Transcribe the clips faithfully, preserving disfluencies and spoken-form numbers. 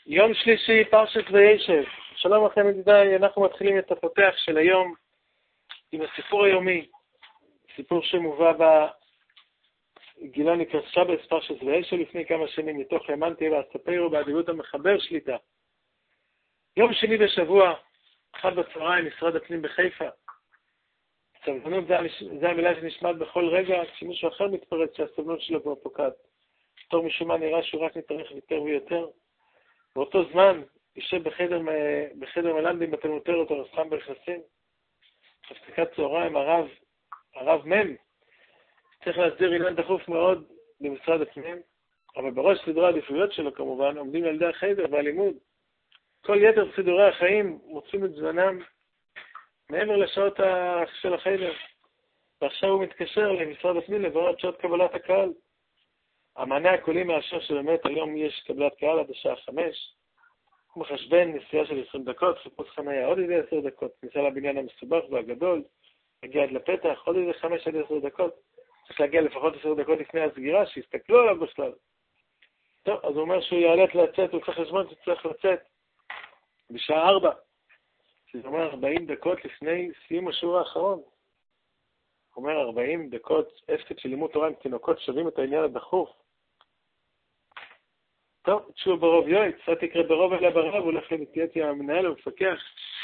יום שלישי, פרשת וישב. שלום לכם ידידיי, אנחנו מתחילים את הפותח של היום עם הסיפור היומי, סיפור שמובא בגילה נקרא שבס, פרשת וישב לפני כמה שנים, מתוך האמנתי ואספרו באדיבות המחבר שליטה. יום שני בשבוע, אחד בצהריים, משרד הפנים בחיפה. סבלנות זה, זה המילה שנשמעת בכל רגע, כשמישהו אחר מתפרץ שהסבלנות שלו כבר פוקעת. תור משום מה נראה שהוא רק מתארך יותר ויותר. באותו זמן, יושב בחדר, בחדר מלמדים בתלמותרות, או רסחם ברכסים. הפסקת צהריים, הרב, הרב מם, צריך להסדיר עניין דחוף מאוד במשרד הפנים, אבל בראש סדרי העדיפויות שלו כמובן, עומדים ילדי החדר והלימוד. כל יתר סידורי החיים מוצאים את זמנם מעבר לשעות של החדר. ועכשיו הוא מתקשר למשרד הפנים לברר את שעות קבלת הקהל. המענה הקולי מאשר שבאמת היום יש קבלת קהל עד השעה חמש. הוא מחשבן נסיעה של עשרים דקות, חיפוש חניה עוד איזה עשר דקות, כניסה לבניין המסובך והגדול, הגיע עד לפתח, עוד איזה חמש עד עשר דקות. צריך להגיע לפחות עשר דקות לפני הסגירה, שיסתכלו עליו בכלל. טוב, אז הוא אומר שהוא יעלת לצאת, הוא צריך חשבון שצריך לצאת בשעה ארבע. שזה אומר ארבעים דקות לפני סיום השיעור האחרון. הוא אומר ארבעים דקות עסקת של לימוד תורה עם תינוקות שווים את העניין הדחוף. טוב, תשוב ברוב יועץ, אתה תקרא ברוב אליה ברב, הוא הולך למתייעץ עם המנהל ומפקח.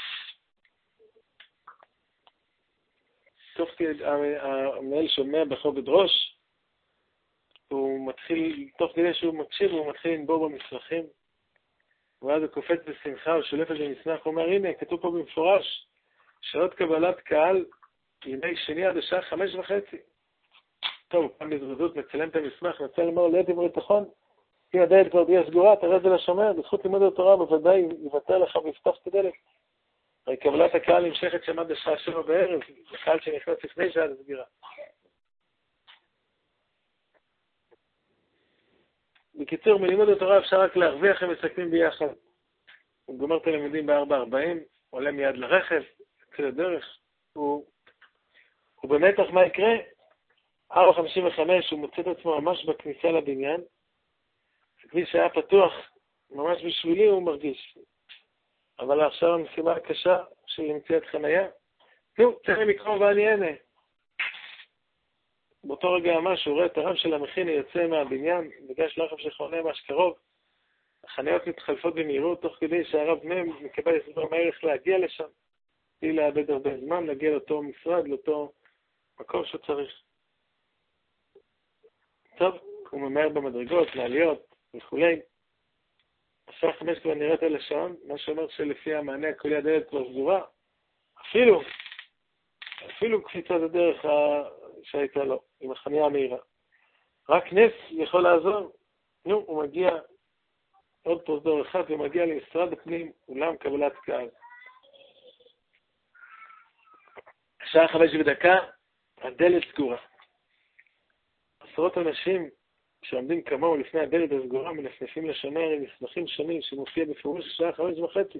תוך כדי המנהל שומע בכובד ראש, הוא מתחיל, תוך כדי שהוא מקשיב, הוא מתחיל לנבור במצרכים. ואז הוא קופץ בשמחה, הוא שולף את זה מסמך, הוא אומר, הנה, כתוב פה במפורש, שעות קבלת קהל, ימי שני עד השעה חמש וחצי. טוב, הוא פעם בזרזות, מצלם את המסמך, מצא למור, לא תמרי תחון, אם הדלת כבר תהיה סגורה, תראה זה לשומר, בזכות לימוד התורה בוודאי יוותר לך ויפתח את הדלת. הרי קבלת הקהל נמשכת שם עד השעה שבע בערב, הקהל שנכנס לפני שעה לסגירה. בקיצור, מלימוד התורה אפשר רק להרוויח, הם מסכמים ביחד. הוא גומר את הלימודים ב-ארבע ארבעים, עולה מיד לרכב, יוצא לדרך. הוא, הוא במתח מה יקרה? ארבע חמישים וחמש, הוא מוצא את עצמו ממש בכניסה לבניין. הכביש היה פתוח, ממש בשבילי הוא מרגיש. אבל עכשיו המשימה הקשה של למציאת חניה. נו, צריך לקרוא ואני אענה. באותו רגע ממש הוא רואה את הרב של המכינה יוצא מהבניין, ניגש לרכב שחונה ממש קרוב. החניות מתחלפות במהירות, תוך כדי שהרב מם מקבל הסבר מהר איך להגיע לשם. בלי לאבד הרבה זמן, להגיע לאותו משרד, לאותו מקום שצריך. טוב, הוא ממהר במדרגות, מעליות וכולי. השעה חמש כבר נראית על השעון, מה שאומר שלפי המענה הקולי הדלת כבר סגורה. אפילו, אפילו קפיצת הדרך שהייתה לו, עם החניה המהירה. רק נס יכול לעזור. נו, הוא מגיע עוד פרוזדור אחד, ומגיע למשרד הפנים, אולם קבלת קהל. השעה חמש ודקה, הדלת סגורה. עשרות אנשים שעומדים כמוהו לפני הדלת הסגורה, מנפנפים לשומר עם מסמכים שונים שמופיע בפירוש השעה חמש וחצי.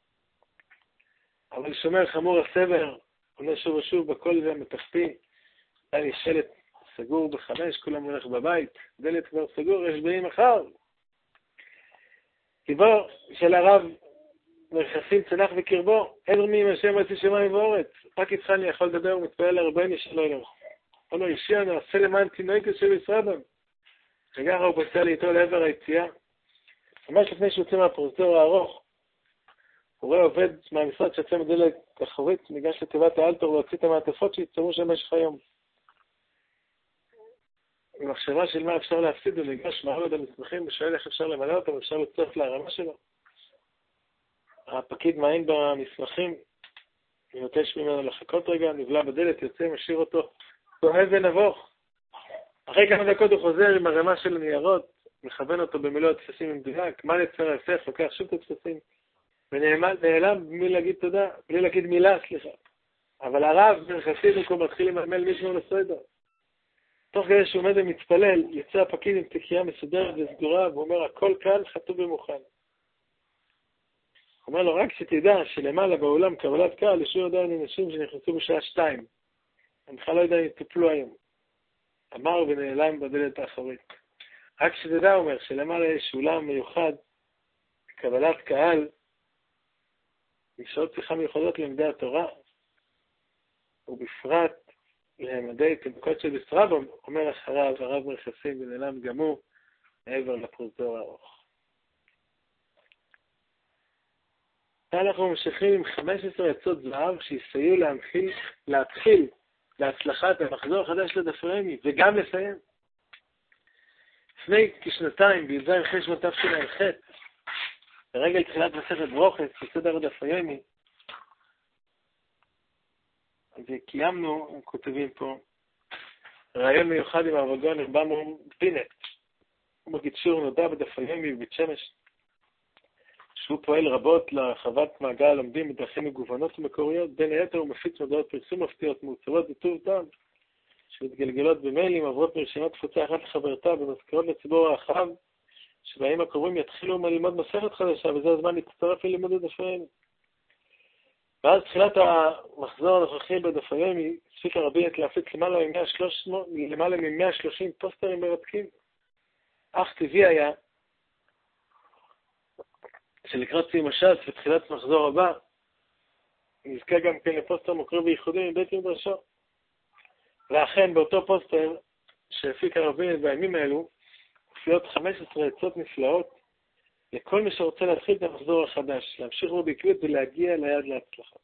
אבל שומר חמור הסבר, עונה שוב ושוב בכל זה מתחתי, היה לי שלט סגור בחמש, כולם הולך בבית, דלת כבר סגור, יש באים מחר. גיבור של הרב מרחסים צנח בקרבו, עבר מי עם השם עצי שמיים ואורץ, רק איתך אני יכול לדבר ומתפעל להרבני שלא אלוהו. אומר אישי, אני עושה למען תינוקת של ישרדם. וככה הוא פצע לי איתו לעבר היציאה. ממש לפני שהוא יוצא מהפרוזדור הארוך, הוא רואה עובד מהמשרד שיצא מדלת אחורית, ניגש לתיבת האלתור להוציא את המעטפות שיצטרו שם במשך היום. במחשבה של מה אפשר להפסיד, הוא ניגש מעל המסמכים ושואל איך אפשר למלא אותם, אפשר לצוף להרמה שלו. הפקיד מעין במסמכים, מבקש ממנו לחכות רגע, נבלע בדלת, יוצא, משאיר אותו, תוהה ונבוך. אחרי כמה דקות הוא חוזר עם הרמה של הניירות, מכוון אותו במילוא התפסים עם דבק, מה לצר ההפך, לוקח שוב את התפסים, ונעלם בלי להגיד תודה, בלי להגיד מילה, סליחה. אבל הרב מרחסים הוא כבר מתחיל למלמל מישהו לסוידר. תוך כדי שהוא עומד ומתפלל, יצא הפקיד עם תקיעה מסודרת וסגורה, ואומר, הכל כאן חטוב ומוכן. הוא אומר לו, רק שתדע שלמעלה באולם קבלת קהל, ישו עדיין אנשים שנכנסו בשעה שתיים. אני בכלל לא יודע אם יטופלו היום. אמר ונעלם בדלת האחורית. רק שתדע, אומר, שלמעלה יש אולם מיוחד, קבלת קהל, לשעות שיחה מיוחדות ללמדי התורה, ובפרט למדי תינוקות של ישרבעם, אומר אחריו הרב מרכסים ונעלם גם הוא מעבר לפרוזדור הארוך. אנחנו ממשיכים עם חמש עשרה עצות זהב שיסייעו להמחיל, להתחיל להצלחת המחזור החדש לדף רמי וגם לסיים. לפני כשנתיים, בי"ז חשון תשע"ח, ברגל תחילת מסכת ברוכס, בסדר דף היומי, וקיימנו, הם כותבים פה, רעיון מיוחד עם הרב הגאון רב אמנון פינק. הוא בקיצור נודע בדף היומי בבית שמש, שהוא פועל רבות להרחבת מעגל הלומדים בדרכים מגוונות ומקוריות. בין היתר הוא מפיץ מודעות פרסום מפתיעות מעוצבות בטוב טעם, שמתגלגלות במיילים, עברות מרשימת תפוצה אחת לחברתה ומזכירות לציבור הרחב, שבימים הקרובים יתחילו ללמוד מסכת חדשה, וזה הזמן להצטרף ללימוד הדף היומי. ואז תחילת המחזור הנוכחי בדף היומי, הספיק הרבי את להפיץ למעלה מ-מאה ושלושים פוסטרים מרתקים. אך טבעי היה שלקראת סיום הש"ס ותחילת מחזור הבא, נזכה גם כן לפוסטר מוקרא וייחודי מבית מדרשו. ואכן באותו פוסטר שהפיק הרבי בימים האלו, מופיעות חמש עשרה עצות נפלאות לכל מי שרוצה להתחיל את המחזור החדש, להמשיך בו בעקביות ולהגיע ליד להצלחה.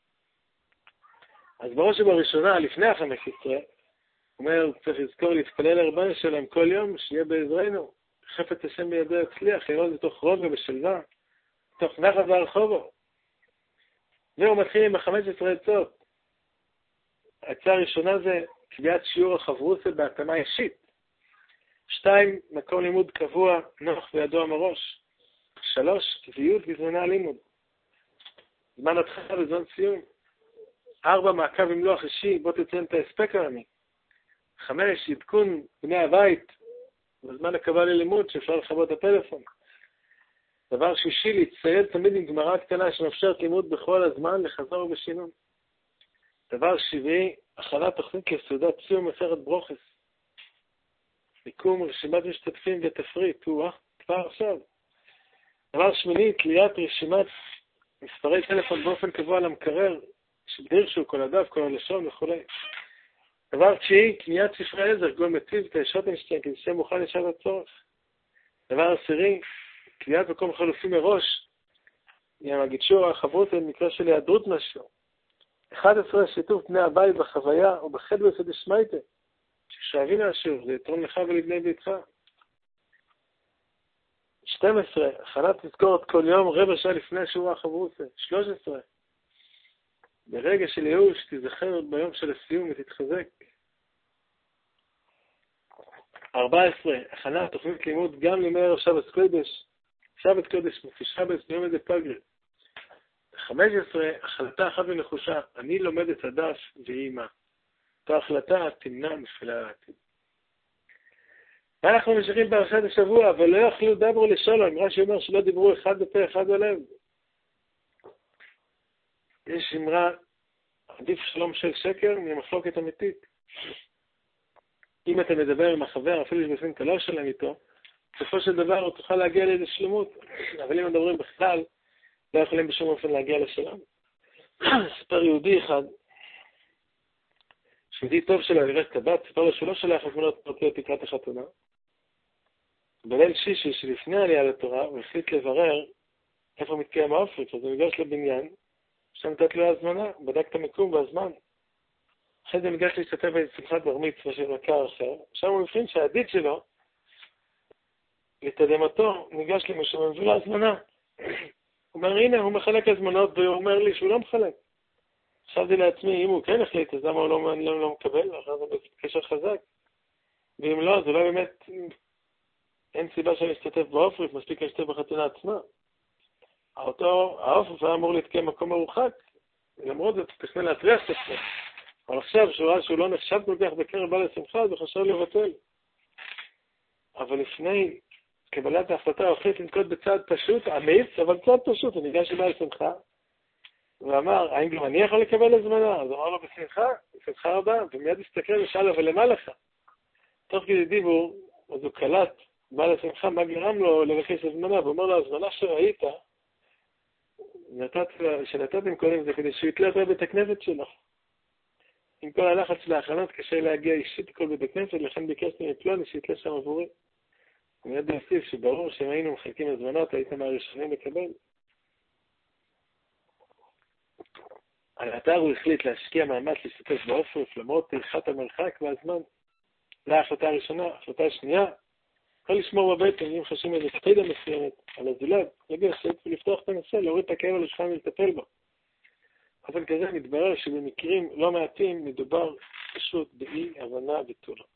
אז בראש ובראשונה, לפני ה-חמש עשרה, הוא אומר, צריך לזכור להתפלל לרבנו שלהם כל יום, שיהיה בעזרנו, חפץ השם בידו יצליח, לראות בתוך רוגע בשלווה, בתוך נחת והרחובו. והוא מתחיל עם ה-חמש עשרה עצות. העצה הראשונה זה קביעת שיעור החברוסה בהתאמה אישית. שתיים, מקום לימוד קבוע, נוח וידוע מראש. שלוש, קביעות בזמני הלימוד. זמן התחלה וזמן סיום. ארבע, מעקב עם לוח אישי, בוא תציין את ההספק העמי. חמש, עדכון בני הבית, בזמן הקבלה ללימוד שאפשר לכבות את הפלאפון. דבר שישי, להצטייד תמיד עם גמרא קטנה שמאפשרת לימוד בכל הזמן לחזור ובשינון. דבר שביעי, הכנת תוכנית לסעודת סיום מסכת ברוכס. מיקום רשימת משתתפים ותפריט, הוא כבר עכשיו. דבר שמיני, תליית רשימת מספרי טלפון באופן קבוע למקרר, שדרשו כל הדף, כל הלשון וכו'. דבר תשיעי, קניית ספרי עזר, גול מציב, תאשות אינשטיין, כדי שיהיה מוכן לשעת הצורך. דבר עשירי, קביעת מקום חלופי מראש, עם הגישור החברות במקרה של היעדרות משהו. אחד עשרה, שיתוף בני הבית בחוויה ובחד וסד שמייטה, ששואבים מהשיעור, זה יתרום לך ולבני ביתך. שתים עשרה, הכנת תזכורת כל יום רבע שעה לפני השיעור החברות. שלוש עשרה, ברגע של ייאוש תזכר ביום של הסיום ותתחזק. ארבע עשרה, הכנת תוכנית לימוד גם לימי ערב שבת קודש, שבת קודש מפי שבת ביום איזה פגרה. חמש עשרה, החלטה אחת ונחושה, אני לומד את הדף והיא מה. אותה החלטה תמנע נפילה לעתיד. ואנחנו ממשיכים פרשת השבוע, אבל לא יכלו דברו לשלום, רש"י אומר שלא דיברו אחד בפה אחד בלב. יש אמרה, עדיף שלום של שקר ממחלוקת אמיתית. אם אתה מדבר עם החבר, אפילו שבפנים אתה לא שלם איתו, בסופו של דבר הוא תוכל להגיע לאיזו שלמות. אבל אם מדברים בכלל, לא יכולים בשום אופן להגיע לשלם. ספר יהודי אחד, שיהודי טוב שלו, נראה טבעת, ספר לו שהוא לא שלח הזמנות פרטיות לקראת החתונה. בליל שישי שלפני העלייה לתורה, הוא החליט לברר איפה מתקיים האופק, אז הוא ניגש לבניין, שם נתת לו הזמנה, בדק את המיקום והזמן. אחרי זה ניגש להשתתף בשמחת בר מצווה של מכר אחר, שם הוא הבחין שהעדיד שלו, לתדהמתו, ניגש למישהו ומביא לו הזמנה. הוא אומר, הנה, הוא מחלק הזמנות, והוא אומר לי שהוא לא מחלק. חשבתי לעצמי, אם הוא כן החליט, אז למה הוא לא, לא, לא מקבל? אחרי זה בקשר חזק. ואם לא, אז אולי באמת אין סיבה שאני אשתתף באופריף, מספיק להשתתף בחתונה עצמה. האותו, האופריף היה אמור להתקיים מקום מרוחק, למרות זאת, תכנן להטריח את עצמו. אבל עכשיו, שהוא ראה שהוא לא נחשב כל כך בקרב בעל השמחה, אז הוא חשב לבטל. אבל לפני קבלת ההחלטה, הוא החליט לנקוט בצעד פשוט, אמיץ, אבל צעד פשוט, הוא ניגש לבעל השמחה, ואמר, האם גם אני יכול לקבל הזמנה? אז אמר לו, בשמחה, בשמחה רבה, ומיד הסתכל ושאל, אבל למה לך? תוך כדי דיבור, אז הוא קלט בא לשמחה, מה גרם לו לבקש הזמנה, ואומר לו, הזמנה שראית, שנתתם קודם זה כדי שהוא יתלה אותו בבית הכנסת שלו. עם כל הלחץ של ההכנות קשה להגיע אישית כל בבית הכנסת, לכן ביקשתי מפלוני שיתלה שם עבורי. ומיד להוסיף שברור שאם היינו מחלקים הזמנות, הייתם הראשונים לקבל. על האתר הוא החליט להשקיע מאמץ להשתתף באופרף, למרות טרחת המרחק והזמן. זו ההחלטה הראשונה. ההחלטה השנייה, יכול לשמור בבטן, אם חשים איזה תפידה מסוימת, על הזולת, לגשת ולפתוח את הנושא, להוריד את הכאב על השולחן ולטפל בו. באופן כזה מתברר שבמקרים לא מעטים מדובר פשוט באי הבנה ותולה.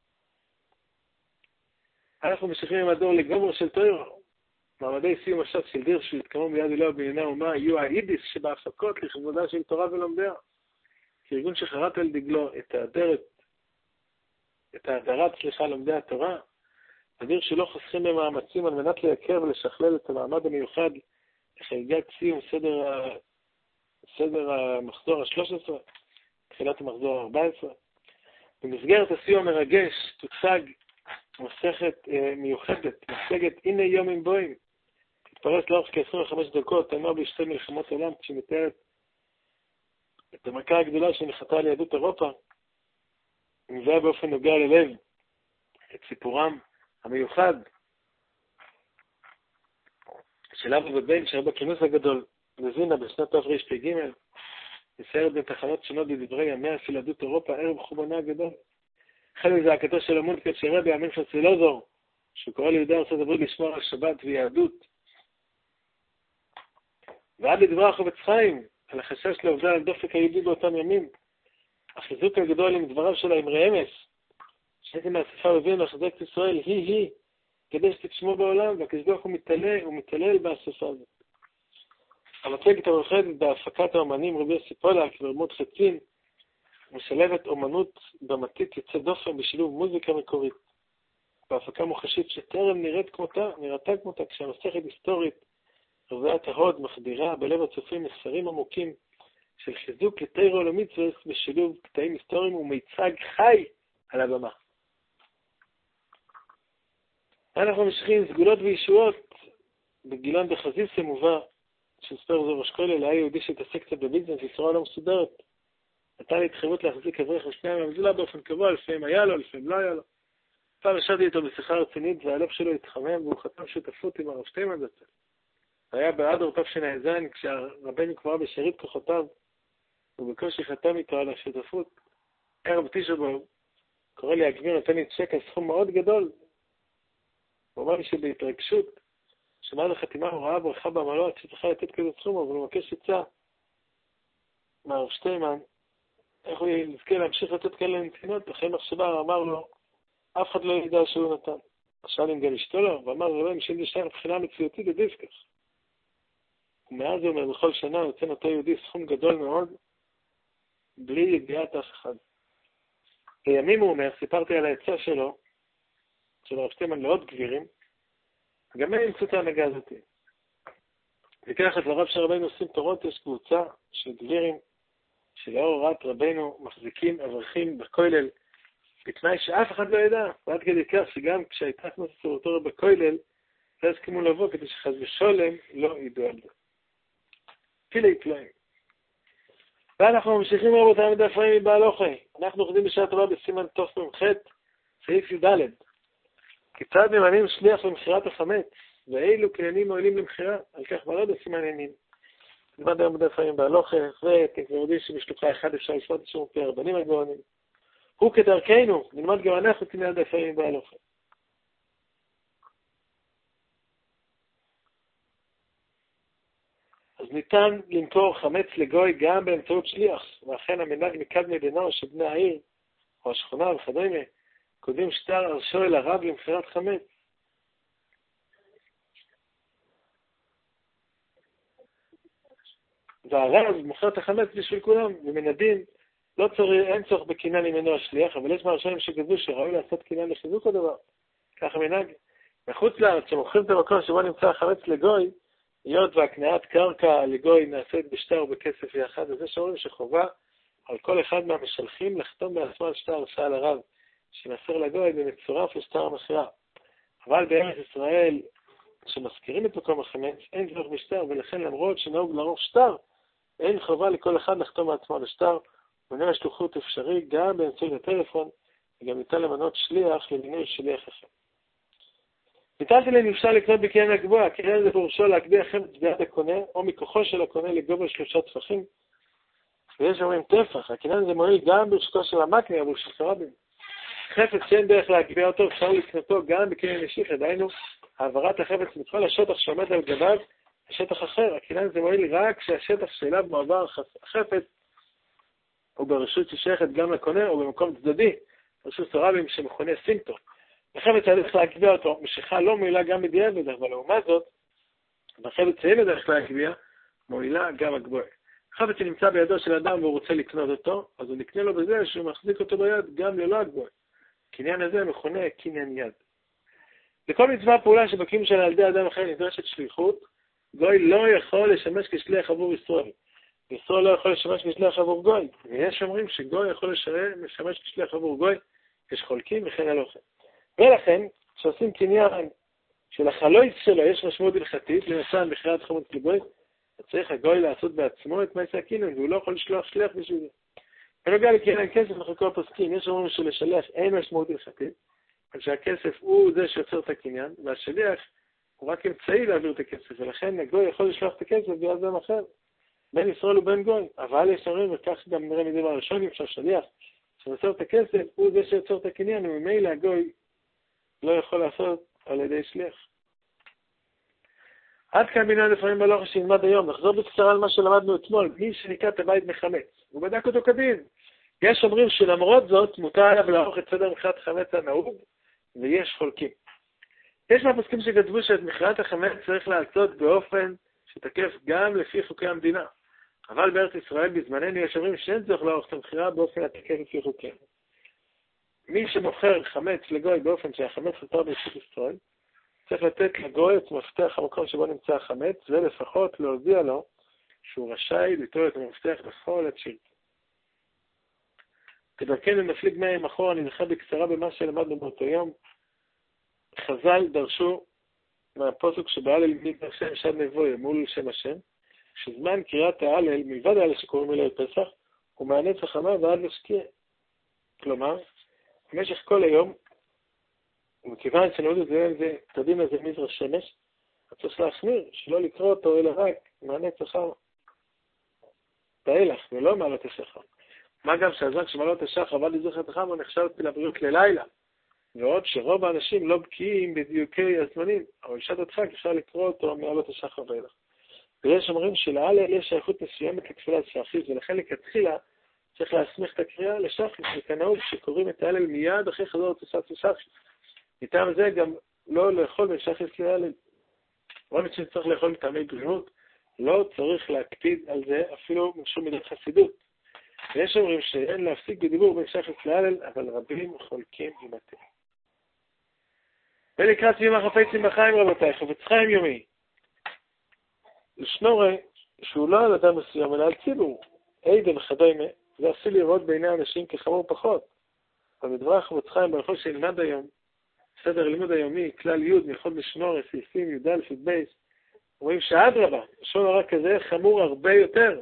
אנחנו ממשיכים עם הדור לגמרי של תוירו. מעמדי סיום השעת של דיר שהתקמו ביד אלוה בענייני האומה יהיו היידיס שבהפקות לכבודה של תורה ולומדיה. כארגון שחרת על דגלו את האדרת, את האדרת סליחה לומדי התורה, הדיר שלא חוסכים במאמצים על מנת לייקר ולשכלל את המעמד המיוחד לחגיגת סיום סדר, ה... סדר המחזור ה-שלוש עשרה, תחילת המחזור ה-ארבע עשרה. במסגרת הסיום המרגש תוצג מסכת אה, מיוחדת, מסגת הנה יום עם בואים, תתפרס לאורך כ-עשרים וחמש דקות, תנוע בשתי מלחמות עולם, כשמתארת את המכה הגדולה שנחתה על יהדות אירופה, ומביאה באופן נוגע ללב את סיפורם המיוחד של אבא ובן שהיה בכינוס הגדול בזינה בשנת תרפ"ג, מסיירת בין תחנות שונות בדברי ימיה של יהדות אירופה ערב חורבנה הגדול. החל מזעקתו של המונקת של רבי המנחם סילוזור, שהוא קורא ליהודי ארצות הברית לשמור על שבת ויהדות, ועד לדברי החפץ חיים על החשש לאובדן על דופק היהודי באותם ימים. החיזוק הגדול עם דבריו של האמרי אמס, שהייתי מהשפה ובין לחזק את ישראל, היא היא, כדי שתשמו בעולם, והקדוש ברוך הוא מתעלה ומתעלל בשפה הזאת. המצגת המיוחדת בהפקת האומנים רבי יוסי פולק ורמות חצין, משלבת אומנות במתית יוצא דופן בשילוב מוזיקה מקורית. בהפקה מוחשית שטרם נראית כמותה, נראתה כמותה, כשהמסכת היסטורית, רביעת ההוד, מחדירה בלב הצופים מסרים עמוקים של חיזוק לתירו למצווה בשילוב קטעים היסטוריים ומיצג חי על הבמה. אנחנו ממשיכים סגולות וישועות בגילון בחזיסה מובא של ספר זו ראש כולל, היה יהודי שהתעסק קצת בביזנס בצורה לא מסודרת. נתן לי התחייבות להחזיק אברך לשניהם מהמזולה באופן קבוע, לפעמים היה לו, לפעמים לא היה לו. פעם ישבתי איתו בשיחה רצינית והלב שלו התחמם והוא חתם שותפות עם הרב שטיימן זצ"ל. היה באדר תשע"ז כשהרבנו כבר בשארית כוחותיו ובקושי חתם איתו על השותפות. ערב תשעה באב, קורא לי הגביר, נתן לי צ'ק על סכום מאוד גדול. הוא אמר לי שבהתרגשות, שמע לחתימה הוא ראה ברכה במלוא שצריכה לתת כזה סכום, אבל הוא מבקש עצה מהרב שטיימן, איך הוא יזכה להמשיך לתת כאלה נתינות. אחרי מחשבה אמר לו, אף אחד לא ידע שהוא נתן. שאל אם גם אשתו לו, ואמר רבי משל דשתיים מבחינה מציאותית בדיסקח. ומאז הוא אומר, בכל שנה יוצא אותו יהודי סכום גדול מאוד, בלי ידיעת אף אחד. לימים הוא אומר, סיפרתי על העצה שלו, של הרב שטיימן לעוד גבירים, גם הם ימצאו את ההנהגה הזאת. וכך את לרב של רבינו עושים תורות, יש קבוצה של גבירים, שלאור הוראת רבינו מחזיקים אברכים בכולל, בתנאי שאף אחד לא ידע, ועד כדי כך שגם כשהייתה כנסת סורתורה בכולל, לא הסכימו לבוא כדי שחז ושולם לא ידעו על זה. פילי פלואים. ואנחנו ממשיכים רבותיי מדף רעים מבעל אוכי. אנחנו עובדים בשעה טובה בסימן תוף ממ"ח, סעיף י"ד. כיצד ממנים שליח למכירת החמץ, ואילו כעניינים מועילים למכירה, על כך מראה בסימן עניינים. נלמד היום מדף רעים מבעל אוכי, ואתם כבר יודעים שבשלוחה אחד אפשר לשפוט את שמופי הרבנים הגאונים. הוא כדרכנו, נלמד גם אנחנו תמיד דף רעים מבעל אוכי. אז ניתן למכור חמץ לגוי גם באמצעות שליח, ואכן המנהג מקדמי דינו של בני העיר, או השכונה וכדומה, קודם שטר ארשו אל הרב למכירת חמץ. והרב מוכר את החמץ בשביל כולם, ומן הדין, לא צורך, אין צורך בקינן ממנו השליח, אבל יש מהראשונים שגזו שראוי לעשות קינן לחיזוק הדבר. ככה מנהג. מחוץ לארץ, שמוכרים את המקום שבו נמצא החמץ לגוי, היות והקניית קרקע לגוי נעשית בשטר ובכסף יחד, וזה שאומרים שחובה על כל אחד מהמשלחים לחתום בעצמו על שטר הרשאה לרב, שמסר לגוי ומצורף לשטר המכירה. אבל בארץ ישראל, כשמזכירים את מקום החמץ, אין צורך בשטר, ולכן למרות שנהוג לערוך שטר, אין חובה לכל אחד לחתום מעצמו על השטר, ומנהל השלוחות אפשרי גם באמצעות הטלפון, וגם ניתן למנות שליח למינוי שליח אחר. ניתנתי להם אפשר לקנות בקניין הגבוה, הקניין זה פירושו להגביה חמץ ביד הקונה, או מכוחו של הקונה לגובה שלושה טפחים, ויש אומרים טפח, הקניין זה מועיל גם ברשותו של המקנה, ברשות הרבים. חפץ שאין דרך להגביה אותו, אפשר לקנותו גם בקניין משיחה, דהיינו, העברת החפץ מכל השטח שעומד על גביו, השטח אחר, הקניין זה מועיל רק כשהשטח שאליו מועבר החפץ, הוא ברשות ששייכת גם לקונה, או במקום צדדי, ברשות הרבים שמכונה סינטו. החפץ צריך להגביה אותו, משיכה לא מועילה גם בדיעבד, אבל לעומת זאת, בחפץ שאין דרך להגביה, מועילה גם הגבוה. חפץ שנמצא בידו של אדם והוא רוצה לקנות אותו, אז הוא נקנה לו בזה שהוא מחזיק אותו ביד גם ללא הגבוה. קניין הזה מכונה קניין יד. לכל מצווה פעולה שבקים שלה על ידי אדם אחר נדרשת שליחות, גוי לא יכול לשמש כשליח עבור ישראל. ישראל לא יכול לשמש כשליח עבור גוי. ויש אומרים שגוי יכול לשמש כשליח עבור גוי, יש חולקים וכן הלוכה. ולכן, כשעושים קניין של החלויץ שלו, יש משמעות הלכתית, למשל מכירת חמץ לגוי, צריך הגוי לעשות בעצמו את מעשה הקניין, והוא לא יכול לשלוח שליח בשביל זה. בנוגע לקניין כסף, אנחנו כל הפוסקים, יש אומרים שלשליח אין משמעות הלכתית, אבל שהכסף הוא זה שיוצר את הקניין, והשליח הוא רק אמצעי להעביר את הכסף, ולכן הגוי יכול לשלוח את הכסף ביד אדם אחר, בין ישראל ובין גוי. אבל יש אומרים, וכך גם נראה מדבר הראשונים, שהשליח שיוצר את הכסף הוא זה שיוצר את הקניין, וממילא הגוי לא יכול לעשות על ידי שליח. עד כאן בינה לפעמים בלוח שנלמד היום. נחזור בקצרה על מה שלמדנו אתמול. מי שניקה את הבית מחמץ, הוא בדק אותו כדין. יש אומרים שלמרות זאת מותר עליו לערוך את סדר מכירת חמץ הנהוג, ויש חולקים. יש מהפוסקים שכתבו שאת מכירת החמץ צריך לעשות באופן שתקף גם לפי חוקי המדינה. אבל בארץ ישראל בזמננו יש אומרים שאין צריך לערוך את המכירה באופן התקף לפי חוקים. מי שמוכר חמץ לגוי באופן שהחמץ חותר ברשות ישראל, צריך לתת לגוי את מפתח המקום שבו נמצא החמץ, ולפחות להודיע לו שהוא רשאי ליטול את המפתח בכל עת שירצה. כדרכנו נפליג מהם אחורה, אני נלכה בקצרה במה שלמדנו באותו יום. חז"ל דרשו מהפסוק שבהלל מדבר שם שד נבואה מול שם השם, שזמן קריאת ההלל, מלבד ההלל שקוראים אליו פסח, הוא מהנצח חמה ועד לשקיע. כלומר, במשך כל היום, ומכיוון שנעוד את זה, את הדין הזה מזרח שמש, אתה צריך להחמיר, שלא לקרוא אותו אלא רק מהנצח חמה. תהלך, ולא מעלות השחר. מה גם שהזמן שמעלות השחר ועד לזכר החמה נחשב לבריאות ללילה, ועוד שרוב האנשים לא בקיאים בדיוקי הזמנים, אבל שעת הדחק אפשר לקרוא אותו מעלות השחר ואילך. ויש אומרים שלהלל יש שייכות מסוימת לתפילת שחרית, ולכן לכתחילה צריך להסמיך את הקריאה לשחרית, וכנהוג שקוראים את ההלל מיד אחרי חזור לתפילת שחרית. מטעם זה גם לא לאכול בין שחרית להלל. רואים שצריך לאכול מטעמי בריאות, לא צריך להקפיד על זה אפילו משום מידת חסידות. ויש אומרים שאין להפסיק בדיבור בין שחרית להלל, אבל רבים חולקים עם התל. ולקראת סיום החפצים בחיים רבותיי, חפץ חיים יומי. לשנורה שהוא לא על אדם מסוים, אלא על ציבור, עידה וכדומה, זה עשוי לראות בעיני אנשים כחמור פחות. אבל בדבר חפץ חיים, בכל שנלמד היום, סדר לימוד היומי, כלל י' מלכות לשנורה, סעיפים י' א' י' ב', רואים שאדרבה, לשון הרע כזה חמור הרבה יותר.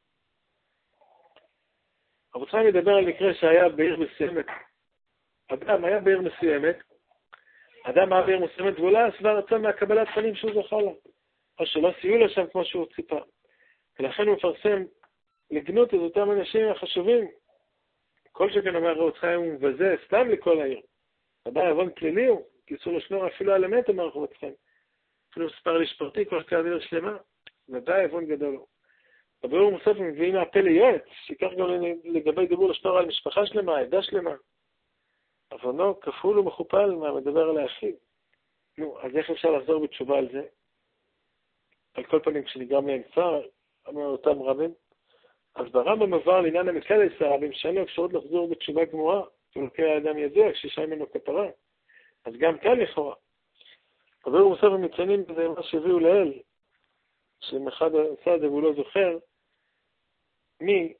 חפץ חיים מדבר על מקרה שהיה בעיר מסוימת. אדם היה בעיר מסוימת, אדם היה בעיר מסוימת והוא לא שבע רצון מהקבלת פנים שהוא זכה לה. או שלא סייעו לו שם כמו שהוא ציפה. ולכן הוא מפרסם לגנות את אותם אנשים החשובים. כל שכן אומר חפץ חיים הוא מבזה סתם לכל העיר. ודאי עוון פלילי הוא, קיצור לשנור אפילו על אמת אמר חפץ חיים. אפילו ספר לשפרתי כבר כעביר שלמה. ודאי עוון גדול הוא. בבירור מוסף מביאים מהפה ליועץ, שיקח גם לגבי דיבור לשנור על משפחה שלמה, עדה שלמה. עוונו כפול ומכופל מהמדבר על האחיד. נו, אז איך אפשר לחזור בתשובה על זה? על כל פנים, כשנגרם להם צער, אמר אותם רבים, אז ברמב"ם מבואר לעניין המקל עשר רבים, שאין לו אפשרות לחזור בתשובה גמורה, ולוקח האדם ידוע, כשישה ממנו כפרה. אז גם כאן לכאורה. אבל הוא מוסף ומציינים בזה מה שהביאו לאל, שאם אחד עשה את זה והוא לא זוכר, מי,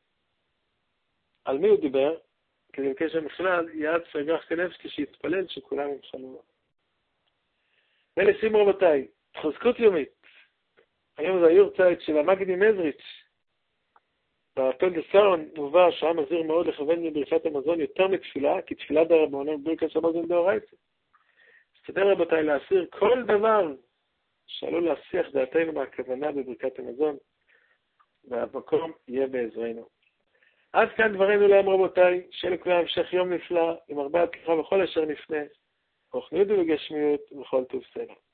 על מי הוא דיבר, כדי לקשר בכלל, יעד סגח קנבסקי שהתפלל שכולם הם חלומה. ולסיום רבותיי, חוזקות יומית. היום זה היורצייט של המגדי מזריץ'. בפל דה סארון מובא שהעם מזהיר מאוד לכוון מברכת המזון יותר מתפילה, כי תפילה דרבנן ברכת המזון דאורייתא. תשתדל רבותיי להסיר כל דבר שעלול להסיח דעתנו מהכוונה בברכת המזון, והמקום יהיה בעזרנו. עד כאן דברינו להם רבותיי, שיהיה לכולם המשך יום נפלא, עם הרבה הצלחה בכל אשר נפנה, רוחניות ובגשמיות ובכל טוב סלע.